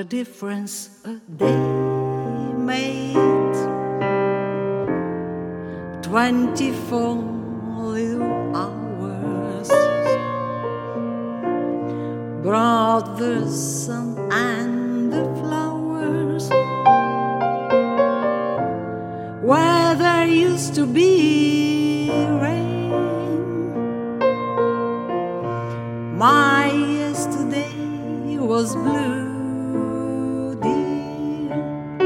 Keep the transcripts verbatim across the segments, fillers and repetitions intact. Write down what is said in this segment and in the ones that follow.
a difference a day made. Twenty-four little hours brought the sun and the flowers where there used to be rain. My yesterday was blue, dear.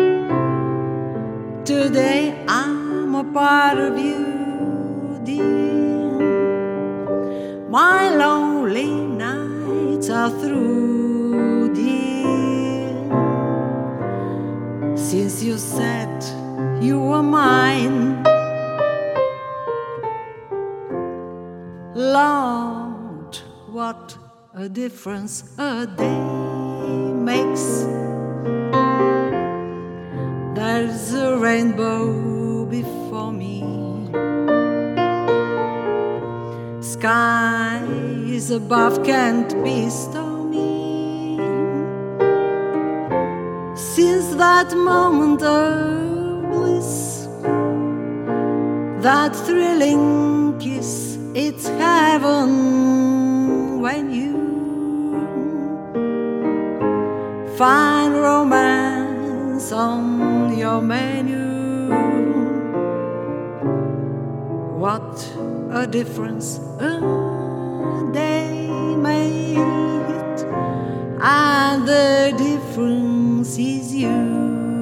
Today I'm a part of you, dear. My lonely nights are through, dear, since you said you were mine. Lord, what a difference a day makes. There's a rainbow before me. Skies above can't be stormy. Since that moment of bliss, that thrilling kiss, it's heaven when you find romance on your menu. What a difference a day made, and the difference is you.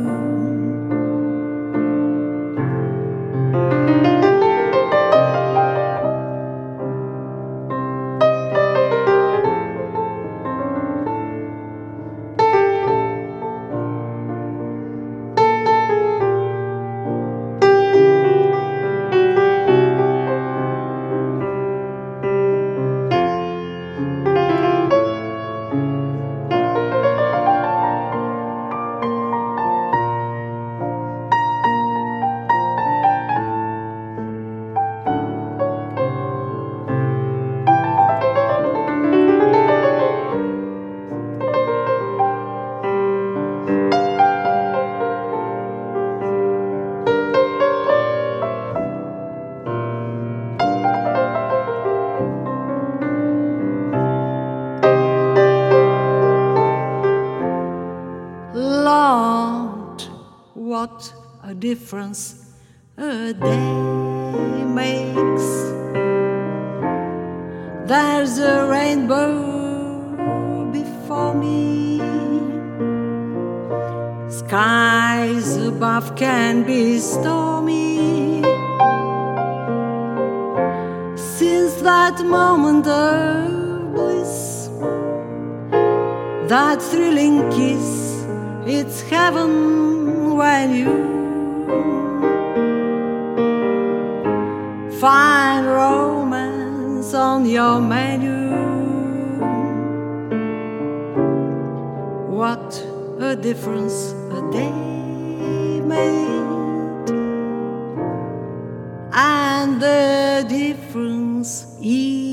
Lord, what a difference a day makes. There's a rainbow before me. Skies above can be stormy. Since that moment of bliss, that thrilling kiss, it's heaven when you find romance on your menu. What a difference a day made, and the difference is